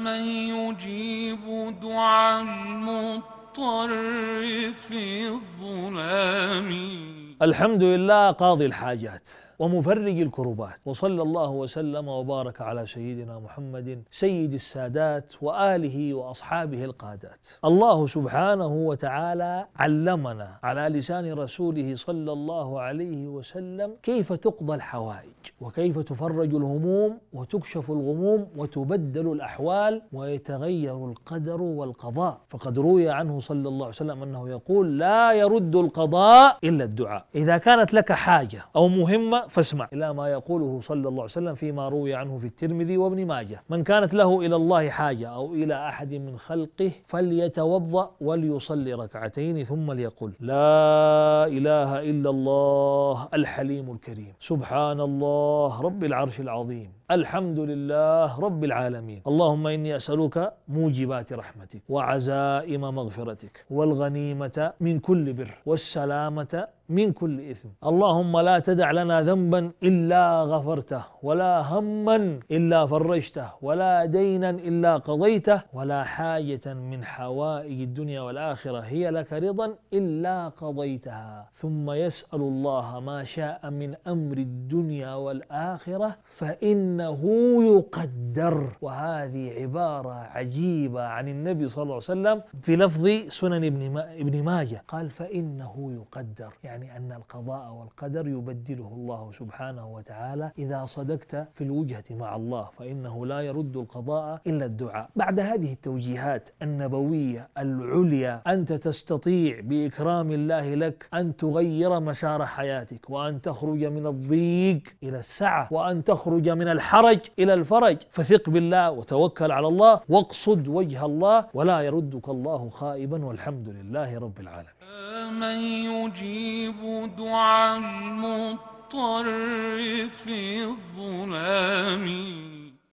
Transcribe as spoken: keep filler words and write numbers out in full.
من يجيب دعاء المضطر في الظلام. الحمد لله قاضي الحاجات ومفرج الكربات، وصلى الله وسلم وبارك على سيدنا محمد سيد السادات وآله وأصحابه القادات. الله سبحانه وتعالى علمنا على لسان رسوله صلى الله عليه وسلم كيف تقضى الحوائج، وكيف تفرج الهموم وتكشف الغموم وتبدل الأحوال ويتغير القدر والقضاء. فقد روي عنه صلى الله عليه وسلم أنه يقول: لا يرد القضاء إلا الدعاء. إذا كانت لك حاجة أو مهمة فاسمع إلى ما يقوله صلى الله عليه وسلم فيما روي عنه في الترمذي وابن ماجه: من كانت له إلى الله حاجة أو إلى أحد من خلقه فليتوضأ وليصلي ركعتين ثم ليقل: لا إله إلا الله الحليم الكريم، سبحان الله رب العرش العظيم، الحمد لله رب العالمين، اللهم إني أسألك موجبات رحمتك وعزائم مغفرتك والغنيمة من كل بر والسلامة من كل إثم، اللهم لا تدع لنا ذنبا إلا غفرته، ولا هما إلا فرجته، ولا دينا إلا قضيته، ولا حاجة من حوائج الدنيا والآخرة هي لك رضا إلا قضيتها. ثم يسأل الله ما شاء من أمر الدنيا والآخرة فإنه يقدر. وهذه عبارة عجيبة عن النبي صلى الله عليه وسلم في لفظ سنن ابن ماجه، قال: فإنه يقدر، يعني أن القضاء والقدر يبدله الله سبحانه وتعالى إذا صدقت في الوجهة مع الله، فإنه لا يرد القضاء إلا الدعاء. بعد هذه التوجيهات النبوية العليا أنت تستطيع بإكرام الله لك أن تغير مسار حياتك، وأن تخرج من الضيق إلى السعة، وأن تخرج من الحرج إلى الفرج. فثق بالله وتوكل على الله واقصد وجه الله، ولا يردك الله خائبا، والحمد لله رب العالمين. من يجيب دعاء المضطر في الظلام.